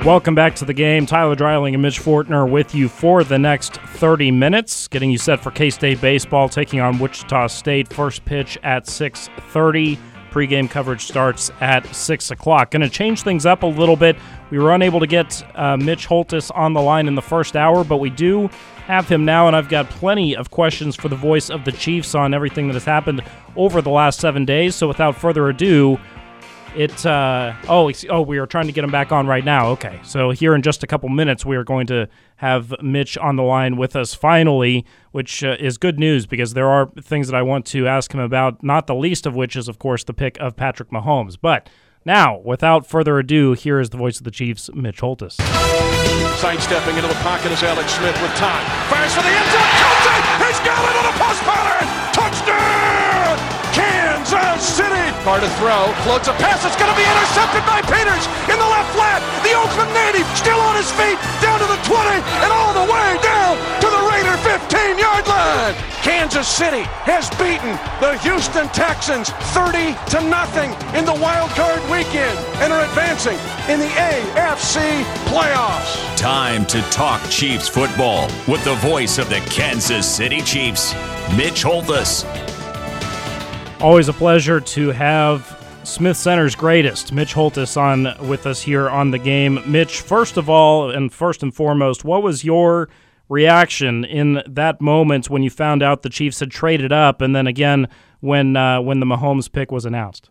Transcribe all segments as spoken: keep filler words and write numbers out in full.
Welcome back to the game. Tyler Dreiling and Mitch Fortner with you for the next thirty minutes, getting you set for K-State baseball, taking on Wichita State. First pitch at six thirty. Pre-game coverage starts at six o'clock. Going to change things up a little bit. We were unable to get uh, Mitch Holthus on the line in the first hour, but we do have him now, and I've got plenty of questions for the voice of the Chiefs on everything that has happened over the last seven days. So without further ado, it uh, oh oh we are trying to get him back on right now. Okay, so here in just a couple minutes, we are going to have Mitch on the line with us finally, which uh, is good news because there are things that I want to ask him about, not the least of which is, of course, the pick of Patrick Mahomes. But now, without further ado, here is the voice of the Chiefs, Mitch Holthus. Sidestepping into the pocket is Alex Smith with time. Fires for the end zone. Kelsey! He's got it on a post pattern! Touchdown! Kansas City! Hard to throw. Floats a pass. It's going to be intercepted by Peters in the left flat. The Oakland native still on his feet. Down to the twenty and all the way down to the Raider fifteen-yard line. Kansas City has beaten the Houston Texans thirty to nothing in the wild card weekend and are advancing in the A F C playoffs. Time to talk Chiefs football with the voice of the Kansas City Chiefs, Mitch Holthus. Always a pleasure to have Smith Center's greatest, Mitch Holthus, on with us here on the game. Mitch, first of all, and first and foremost, what was your reaction in that moment when you found out the Chiefs had traded up, and then again when uh, when the Mahomes pick was announced?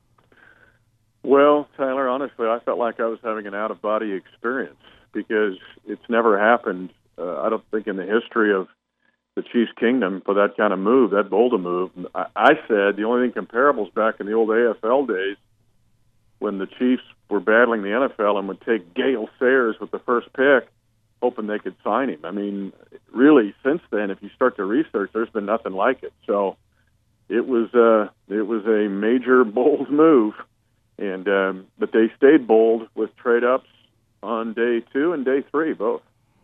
Well, Tyler, honestly, I felt like I was having an out-of-body experience because it's never happened, uh, I don't think, in the history of the Chiefs' kingdom for that kind of move, that bold a move. I, I said the only thing comparable is back in the old A F L days when the Chiefs were battling the N F L and would take Gale Sayers with the first pick, hoping they could sign him. I mean, really, since then, if you start to research, there's been nothing like it. So it was uh, it was a major, bold move, and um, but they stayed bold with trade-ups on day two and day three, both.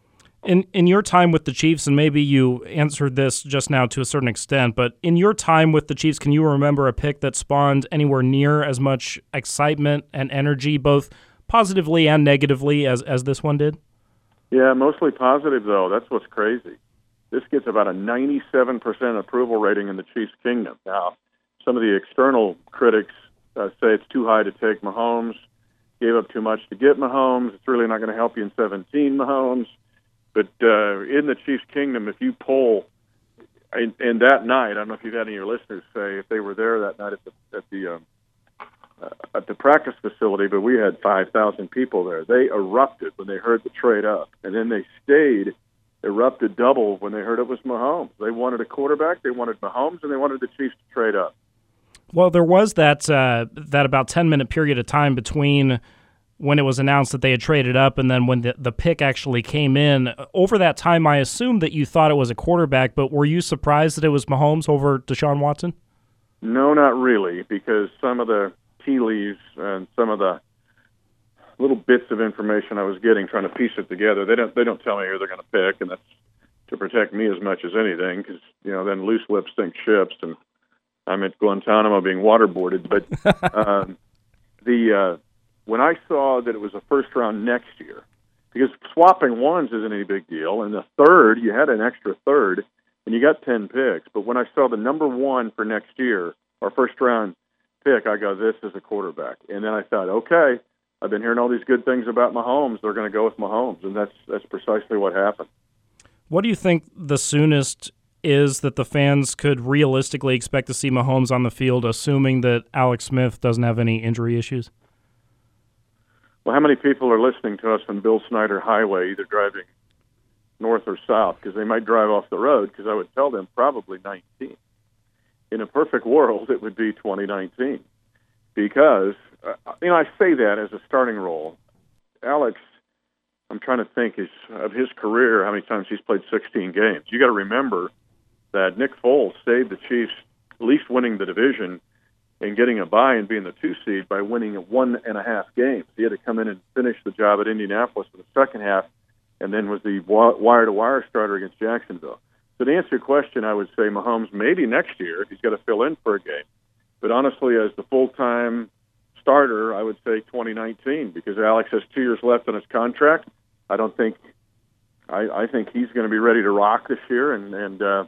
In in your time with the Chiefs, and maybe you answered this just now to a certain extent, but in your time with the Chiefs, can you remember a pick that spawned anywhere near as much excitement and energy, both positively and negatively, as, as this one did? Yeah, mostly positive, though. That's what's crazy. This gets about a ninety-seven percent approval rating in the Chiefs' kingdom. Now, some of the external critics uh, say it's too high to take Mahomes, gave up too much to get Mahomes, it's really not going to help you in seventeen, Mahomes. But uh, in the Chiefs' kingdom, if you poll, and, and that night, I don't know if you've had any of your listeners say if they were there that night at the at the um, uh, at the practice facility, but we had five thousand people there. They erupted when they heard the trade up, and then they stayed, erupted double when they heard it was Mahomes. They wanted a quarterback, they wanted Mahomes, and they wanted the Chiefs to trade up. Well, there was that uh, that about ten-minute period of time between when it was announced that they had traded up and then when the, the pick actually came in. Over that time, I assumed that you thought it was a quarterback, but were you surprised that it was Mahomes over Deshaun Watson? No, not really, because some of the tea leaves and some of the little bits of information I was getting, trying to piece it together, they don't they don't tell me who they're going to pick, and that's to protect me as much as anything, because, you know, then loose lips sink ships, and I'm at Guantanamo being waterboarded. But um, the... Uh, When I saw that it was a first round next year, because swapping ones isn't any big deal, and the third, you had an extra third, and you got ten picks. But when I saw the number one for next year, our first round pick, I go, this is a quarterback. And then I thought, okay, I've been hearing all these good things about Mahomes. They're going to go with Mahomes, and that's that's precisely what happened. What do you think the soonest is that the fans could realistically expect to see Mahomes on the field, assuming that Alex Smith doesn't have any injury issues? Well, how many people are listening to us on Bill Snyder Highway, either driving north or south? Because they might drive off the road, because I would tell them probably nineteen. In a perfect world, it would be twenty nineteen. Because, uh, you know, I say that as a starting role. Alex, I'm trying to think his, of his career, how many times he's played sixteen games. You got to remember that Nick Foles saved the Chiefs at least winning the division and getting a bye and being the two seed by winning one and a half games. He had to come in and finish the job at Indianapolis for the second half, and then was the wire-to-wire starter against Jacksonville. So to answer your question, I would say Mahomes maybe next year if he's got to fill in for a game. But honestly, as the full-time starter, I would say twenty nineteen, because Alex has two years left on his contract. I don't think I, I think he's going to be ready to rock this year. And, and uh,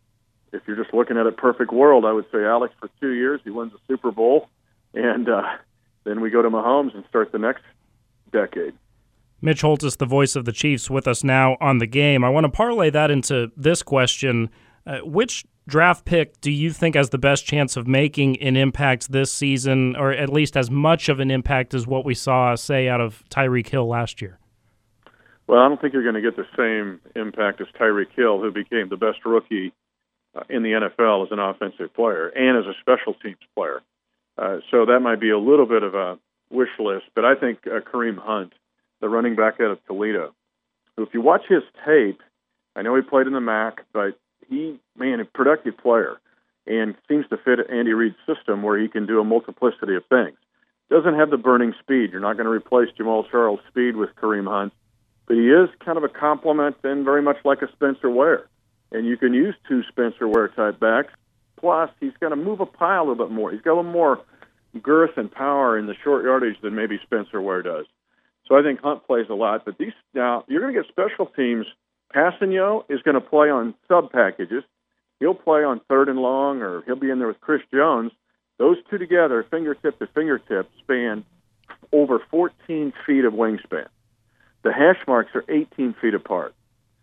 if you're just looking at a perfect world, I would say Alex for two years, he wins the Super Bowl, and uh, then we go to Mahomes and start the next decade. Mitch Holthus, the voice of the Chiefs, with us now on The Game. I want to parlay that into this question. Uh, which draft pick do you think has the best chance of making an impact this season, or at least as much of an impact as what we saw, say, out of Tyreek Hill last year? Well, I don't think you're going to get the same impact as Tyreek Hill, who became the best rookie uh, in the N F L as an offensive player and as a special teams player. Uh, so that might be a little bit of a wish list, but I think uh, Kareem Hunt, the running back out of Toledo, who, if you watch his tape, I know he played in the M A C, but he, man, a productive player and seems to fit Andy Reid's system where he can do a multiplicity of things. Doesn't have the burning speed. You're not going to replace Jamal Charles' speed with Kareem Hunt, but he is kind of a complement and very much like a Spencer Ware. And you can use two Spencer Ware-type backs. Plus, he's going to move a pile a little bit more. He's got a little more girth and power in the short yardage than maybe Spencer Ware does. So I think Hunt plays a lot. But these now, you're going to get special teams. Passanio is going to play on sub-packages. He'll play on third and long, or he'll be in there with Chris Jones. Those two together, fingertip to fingertip, span over fourteen feet of wingspan. The hash marks are eighteen feet apart.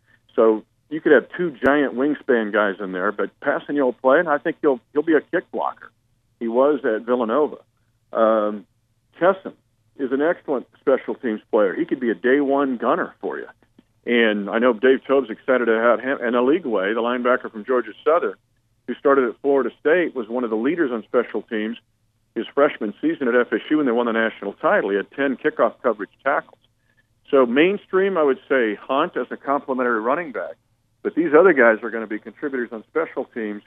So you could have two giant wingspan guys in there, but Passanio will play, and I think he'll he'll be a kick blocker. He was at Villanova. Um, Chesson is an excellent special teams player. He could be a day one gunner for you. And I know Dave Tobe's excited to have him. And Aligwe, the linebacker from Georgia Southern, who started at Florida State, was one of the leaders on special teams his freshman season at F S U when they won the national title. He had ten kickoff coverage tackles. So mainstream, I would say Hunt as a complimentary running back. But these other guys are going to be contributors on special teams.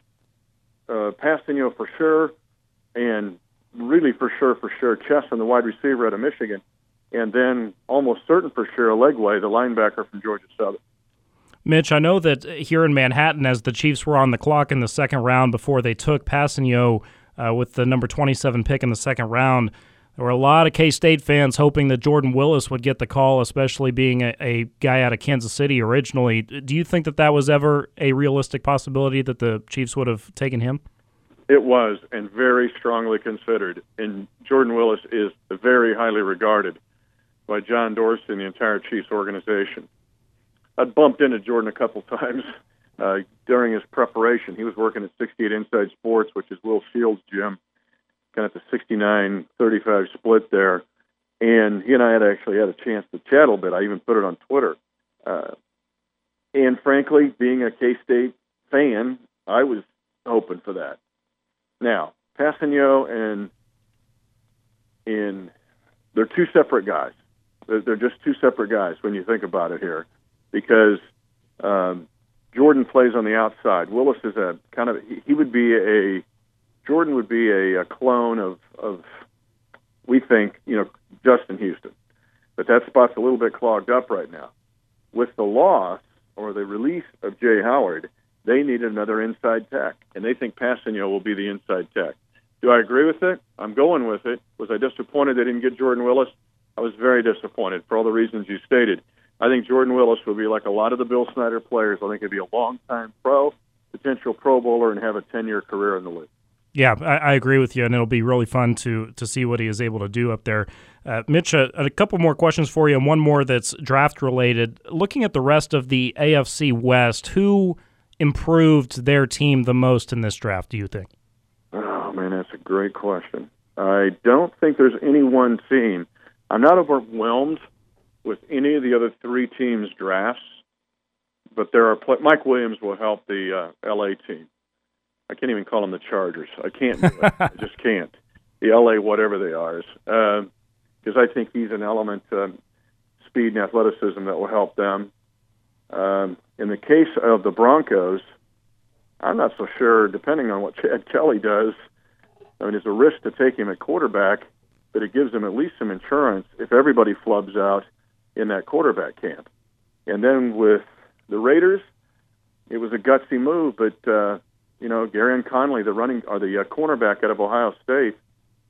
Uh, Passanio for sure, and really for sure, for sure, Chesson, the wide receiver out of Michigan. And then almost certain for sure, Aligwe, the linebacker from Georgia Southern. Mitch, I know that here in Manhattan, as the Chiefs were on the clock in the second round before they took Passanio uh, with the number twenty-seven pick in the second round, there were a lot of K-State fans hoping that Jordan Willis would get the call, especially being a, a guy out of Kansas City originally. Do you think that that was ever a realistic possibility that the Chiefs would have taken him? It was, and very strongly considered. And Jordan Willis is very highly regarded by John Dorsey and the entire Chiefs organization. I'd bumped into Jordan a couple times uh, during his preparation. He was working at sixty-eight Inside Sports, which is Will Shields' gym, kind of the sixty-nine thirty-five split there. And he and I had actually had a chance to chat a little bit. I even put it on Twitter. Uh, and frankly, being a K-State fan, I was hoping for that. Now, Passanio and in they're two separate guys. They're, they're just two separate guys when you think about it here, because um, Jordan plays on the outside. Willis is a kind of he, he would be a Jordan would be a, a clone of of we think you know Justin Houston, but that spot's a little bit clogged up right now. With the loss or the release of Jay Howard, they need another inside tech, and they think Passanio will be the inside tech. Do I agree with it? I'm going with it. Was I disappointed they didn't get Jordan Willis? I was very disappointed for all the reasons you stated. I think Jordan Willis will be like a lot of the Bill Snyder players. I think he'll be a long-time pro, potential Pro Bowler, and have a ten-year career in the league. Yeah, I, I agree with you, and it'll be really fun to to see what he is able to do up there. Uh, Mitch, a, a couple more questions for you, and one more that's draft-related. Looking at the rest of the A F C West, who improved their team the most in this draft, do you think? Oh, man, that's a great question. I don't think there's any one team. I'm not overwhelmed with any of the other three teams' drafts, but there are play- Mike Williams will help the uh, L A team. I can't even call them the Chargers. I can't do it. I just can't. The L A whatever they are, because uh, I think he's an element, uh, speed and athleticism that will help them. Um, in the case of the Broncos, I'm not so sure, depending on what Chad Kelly does. I mean, it's a risk to take him at quarterback, but it gives him at least some insurance if everybody flubs out in that quarterback camp. And then with the Raiders, it was a gutsy move, but, uh, you know, Garion Conley, the running or the uh, cornerback out of Ohio State,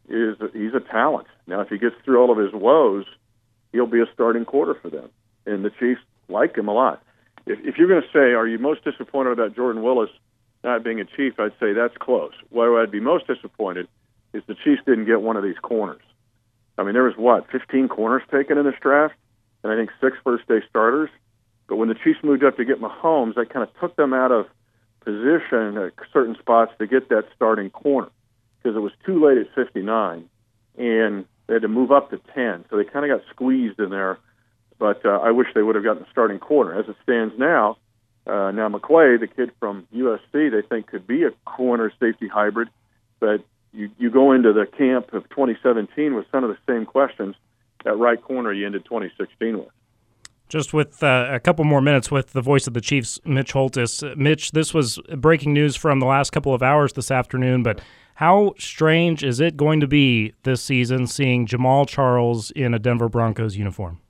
is he's a talent. Now, if he gets through all of his woes, he'll be a starting quarter for them. And the Chiefs like him a lot. If, if you're going to say, are you most disappointed about Jordan Willis not being a Chief, I'd say that's close. Where I'd be most disappointed is the Chiefs didn't get one of these corners. I mean, there was, what, fifteen corners taken in this draft, and I think six first-day starters. But when the Chiefs moved up to get Mahomes, that kind of took them out of position at certain spots to get that starting corner because it was too late at fifty-nine, and they had to move up to ten. So they kind of got squeezed in there. But uh, I wish they would have gotten the starting corner. As it stands now, uh, now McQuay, the kid from U S C, they think could be a corner safety hybrid, but you, you go into the camp of twenty seventeen with some of the same questions. That right corner you ended twenty sixteen with. Just with uh, a couple more minutes with the voice of the Chiefs, Mitch Holthus. Uh, Mitch, this was breaking news from the last couple of hours this afternoon, but how strange is it going to be this season seeing Jamaal Charles in a Denver Broncos uniform?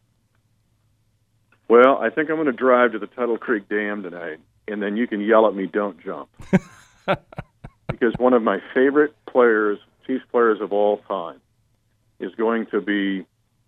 Well, I think I'm going to drive to the Tuttle Creek Dam tonight, and then you can yell at me, don't jump. Because one of my favorite players, Chiefs players of all time, is going to be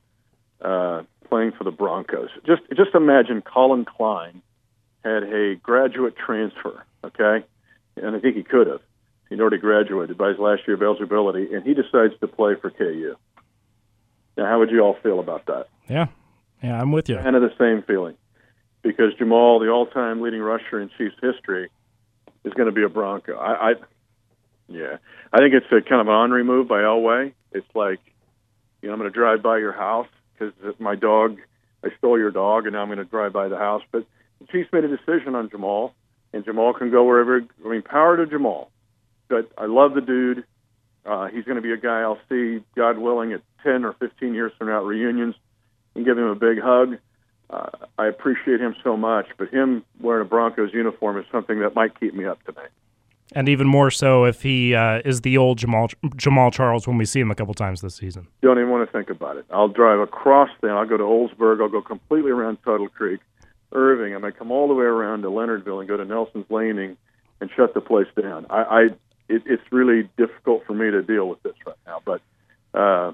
uh, playing for the Broncos. Just just imagine Colin Klein had a graduate transfer, okay? And I think he could have. He'd already graduated by his last year of eligibility, and he decides to play for K U. Now, how would you all feel about that? Yeah, yeah, I'm with you. Kind of the same feeling. Because Jamaal, the all-time leading rusher in Chiefs history, is going to be a Bronco. I, I Yeah, I think it's a kind of an honorary move by Elway. It's like, you know, I'm going to drive by your house because my dog, I stole your dog, and now I'm going to drive by the house. But the Chiefs made a decision on Jamaal, and Jamaal can go wherever. I mean, power to Jamaal. But I love the dude. Uh, he's going to be a guy I'll see, God willing, at ten or fifteen years from now at reunions and give him a big hug. Uh, I appreciate him so much, but him wearing a Broncos uniform is something that might keep me up tonight. And even more so if he uh, is the old Jamaal, Jamaal Charles when we see him a couple times this season. Don't even want to think about it. I'll drive across there. I'll go to Oldsburg. I'll go completely around Tuttle Creek, Irving. I might come all the way around to Leonardville and go to Nelson's Landing and shut the place down. I, I it, it's really difficult for me to deal with this right now. But, uh,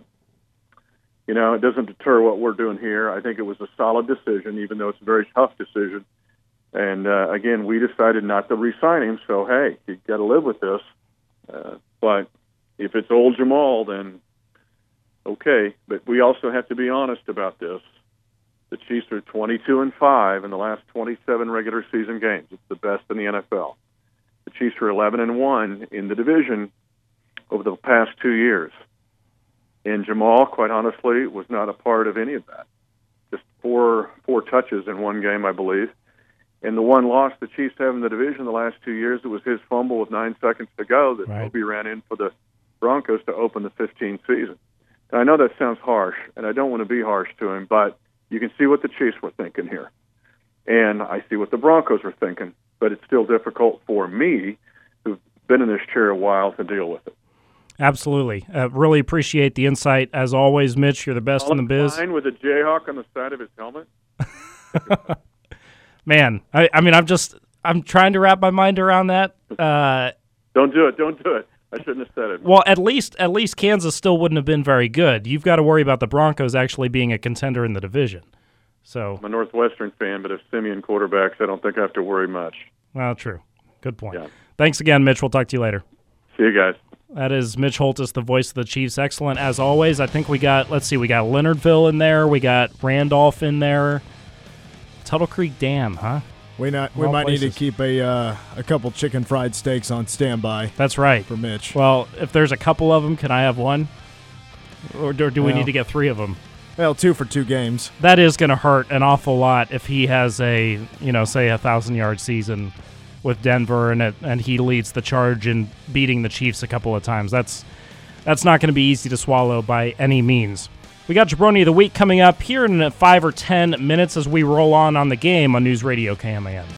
you know, it doesn't deter what we're doing here. I think it was a solid decision, even though it's a very tough decision. And, uh, again, we decided not to re-sign him, so, hey, you've got to live with this. Uh, but if it's old Jamaal, then okay. But we also have to be honest about this. The Chiefs are twenty-two and five in the last twenty-seven regular season games. It's the best in the N F L. The Chiefs are eleven and one in the division over the past two years. And Jamaal, quite honestly, was not a part of any of that. Just four four touches in one game, I believe. And the one loss the Chiefs have in the division the last two years, it was his fumble with nine seconds to go that right. Kobe ran in for the Broncos to open the fifteen season. And I know that sounds harsh, and I don't want to be harsh to him, but you can see what the Chiefs were thinking here. And I see what the Broncos were thinking, but it's still difficult for me, who've been in this chair a while, to deal with it. Absolutely. Uh, really appreciate the insight. As always, Mitch, you're the best Colin in the biz. Klein with a Jayhawk on the side of his helmet. Man, I, I mean, I'm just, I'm trying to wrap my mind around that. Uh, don't do it. Don't do it. I shouldn't have said it. Well, at least, at least Kansas still wouldn't have been very good. You've got to worry about the Broncos actually being a contender in the division. So I'm a Northwestern fan, but if Simeon quarterbacks, I don't think I have to worry much. Well, true. Good point. Yeah. Thanks again, Mitch. We'll talk to you later. See you guys. That is Mitch Holthus, the voice of the Chiefs. Excellent as always. I think we got, let's see, we got Leonardville in there. We got Randolph in there. Tuttle Creek Dam, huh? We not we All might places. need to keep a uh, a couple chicken fried steaks on standby. That's right. For Mitch. Well, if there's a couple of them, can I have one? Or do, do we Well. need to get three of them? Well, two for two games. That is going to hurt an awful lot if he has a, you know, say a thousand-yard season with Denver and it, and he leads the charge in beating the Chiefs a couple of times. That's that's not going to be easy to swallow by any means. We got Jabroni of the Week coming up here in five or ten minutes as we roll on on the game on News Radio K M A N.